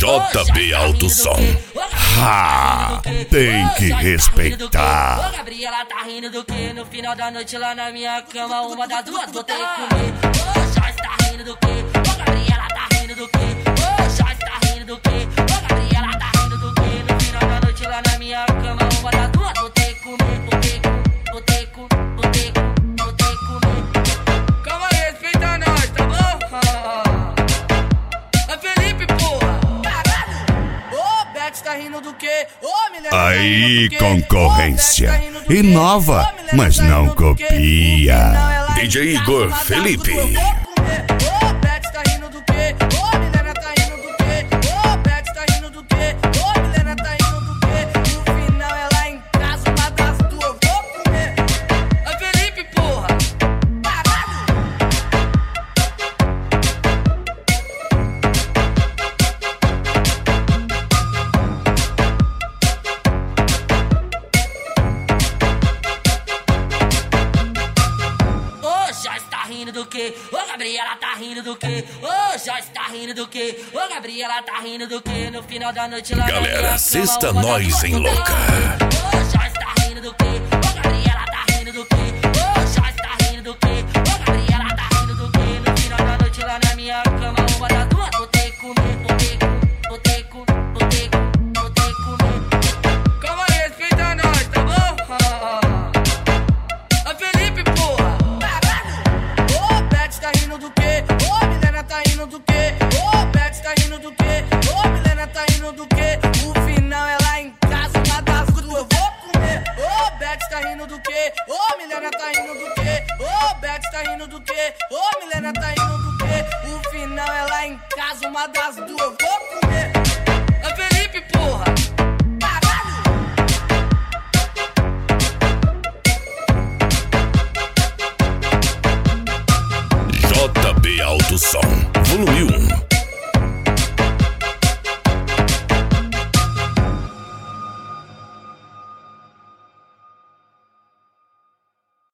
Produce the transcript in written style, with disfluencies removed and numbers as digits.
JB Alto Som. Tem que respeitar. Ô Gabriela tá rindo do que? No final da noite lá na minha cama, uma das duas vou ter que comer. Ô Joyce tá rindo do que? Ô Gabriela tá rindo do que? Ô Joyce tá rindo do que? Ô Gabriela tá rindo do que? No final da noite lá na minha cama, uma das duas vou ter que comer. Vou ter que comer. Calma aí, respeita nós, tá bom? É Felipe, porra. Caralho. Ô Beth tá rindo do que? Ô Milena Aí, concorrência. Inova, mas não copia. DJ Igor Felipe. Ô Beth tá rindo do que? Ô Milena tá rindo do que? Ô Beth tá rindo do que? Ô Milena tá rindo do que? No final é lá em casa, uma das duas eu vou comer. É Felipe, porra. Caralho. Ô Joyce tá rindo do que? Ô Gabriela tá rindo do que? Ô Joyce tá rindo do que? Ô Gabriela tá rindo do que? No final da noite lá na minha Galera, cama, assista uma das nós duas em vou ter que louca. comer. Ô Joyce tá rindo do que? Ô Gabriela tá rindo do que? Ô Joyce tá rindo do que? Ô Gabriela tá rindo do que? No final da noite lá na minha cama, uma das duas vou ter que comer. Vou ter que comer. Calma aí, respeita nós, tá bom? É Felipe, porra. Caralho. Ô Beth tá rindo do que? Ô Milena tá rindo do que? Ô Beth tá rindo do que? Ô Milena tá rindo do que? O final é lá em casa, uma das duas eu vou comer. Ô Beth tá rindo do que? Ô Milena tá rindo do que? Ô Beth tá rindo do que? Ô Milena tá rindo do que? O final é lá em casa, uma das duas eu vou comer.